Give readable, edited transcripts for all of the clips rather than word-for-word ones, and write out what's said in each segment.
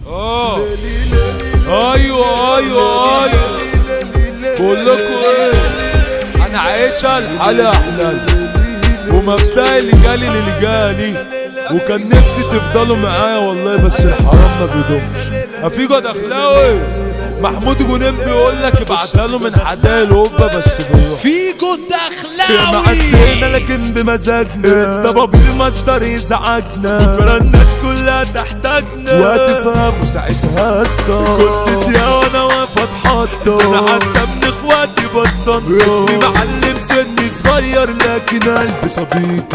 ايوه بقول لكم ايه، انا عايشها الحالة احلى ومبدأ اللي جالي للي جالي، وكان نفسي تفضلوا معايا والله، بس الحرام ما بيدومش. افيجو دخلاوي محمود جنين بيقول لك ابعتها له من حدايا القبه بس بالراحه. فيجو دخلاوي معدينا لكن بمزاجنا، طبابير مصدر يزعجنا، بكره الناس كلها تحتاجنا، وهتفهم وساعتها الصار كل دقيقه وانا واقف اتحطم، انا حتى من اخواتي بتصنف، اسمي معلم سني صغير لكن قلبي صديق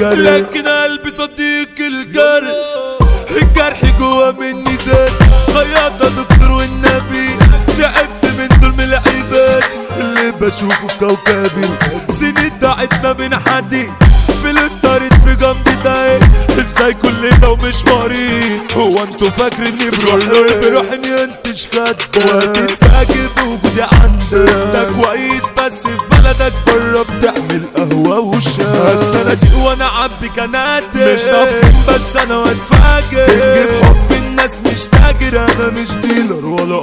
الجرح، الجرح جوا مني زاد، خياطة دكتور والنبي، تعبت من ظلم العباد اللي بشوفه في كوكبي، سنين ضاعت ما بين حدي، فلوس طارت في جنبي دايق، ازاي كل ده ومش مريض؟ هو انتوا فاكريني بروحي انتش خد، وهتتفاجئ بوجودي عندك، ده كويس بس في بلدك بره بتعمل قهوة وشاي، صناديق وانا عبي كناتي، مش تفهم بس انا واتفاجئ، تجيب حب الناس مش تاجر، انا مش ديلر ولا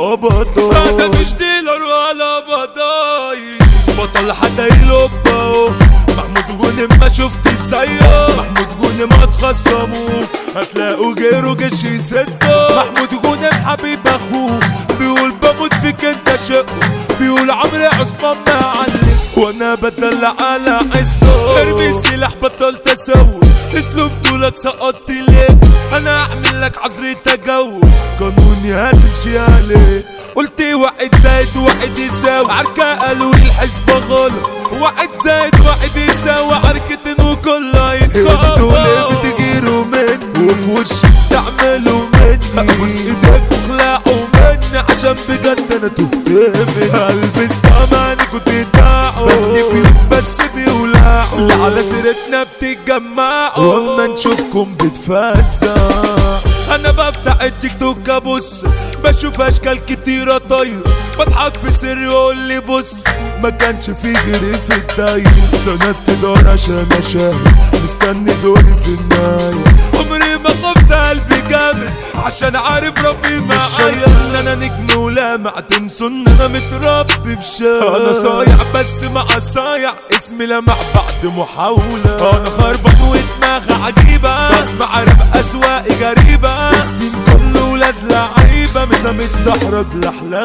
قبضاي، بطل حتى يلقى محمود جوني ما شفت زيه، محمود جوني ما اتخصموه، هتلاقوا غيره جيش يسده، محمود جوني حبيب اخوه، بيقول بموت فيك انت شقه، بيقول عمري عثمان ما علم، وانا بدلع على عصه، ارمي سلاح بطلت اسوي، اسلوب طولك سقطت ليه، انا اعمل لك عذري تجول، قانوني هتمشي عليه، قلت واحد زائد واحد يساوي، عركة قالوا الحسبة غلط، واحد زائد واحد يساوي، عركتين وكلها يتخبط، انتوا ليه بتجيروا مني وفي وشي تعملوا مني، ابوس ايديك واخلعوا مني، عشان بجد انا تهتمي، البس طماني كنت تدعوا، ببني بيوت بس بيولعوا، اللي على سيرتنا بتتجمعوا، واما نشوفكم بتفزع، انا بفتح التيك توك ابص، بشوف اشكال كتيرة طايرة، بضحك في سري واقول لي بص، ما كانش في غيري في الدايرة، سندت دور عشان اشاهد، مستني دوري في النهاية، عمري ما خفت قلبي جامد، عشان عارف ربي معايا، ان انا نجم ولامع، تنسوا ان انا متربي في شارع، انا صايع بس مع صايع، اسمي لمع بعد محاولة، انا خربان ودماغي عجيبة، بسمع راب اذواقي غريبة، السين كله ولاد لعيبة، مسام الدحرج لأحلى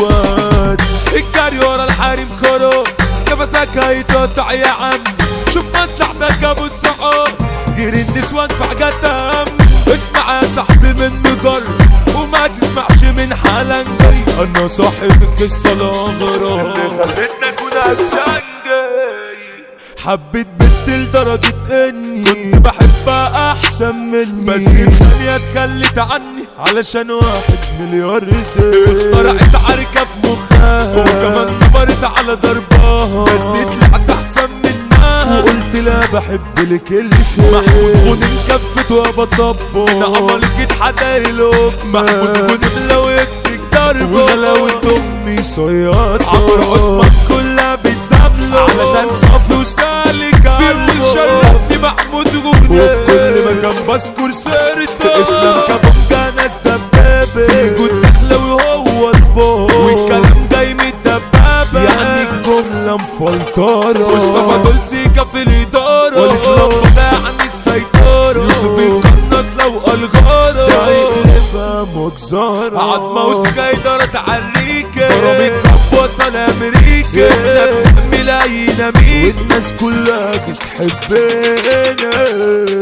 اخوات، الجري ورا الحريم خراب، نفسك هيتقطع يا عم، شوف مصلحتك ابو الصحاب، غير النسوان في حاجات اهم، اسمع يا صاحبي من مجرد، وما تسمعش من حالا جاي، انا صاحب القصة الاغراب، اللي خلتنا اكون عشان جاي، حبيت بنت لدرجة اني كنت بحبها احسن مني، بس في ثانية اتخلت عني علشان 1,000,000,000 اخترعت عركة في مخها، وكمان نبرت على ضربها، بس طلعت احسن منها، وقلت لا بحب لك الخير، محمود غنيم كفت وبطبه، نعمل جيت حدايله، محمود غنيم لو يكتك ضربه، وغلاوة امي صياد، عمرو عثمان كلها بتزامله، علشان صافي وسالك بيقول شرفني محمود غنيم، وفي كل مكان بذكر سيرته، اسلام كابونجا ناس دبابة، فيجو الدخلاوي وهو البابا، والكلام جاي من الدبابة، يعني الجملة مفلترة، مصطفى دول سيكا في الإدارة، وليد لمبة ده عن السيطرة، يوسف القناص لو الغارة، ده يخلفها مجزرة، عضمة وسكا إدارة تعريكة، كرامة كب وصل أمريكا، احنا بنعمل أي نميك، والناس كلها بتحبنا.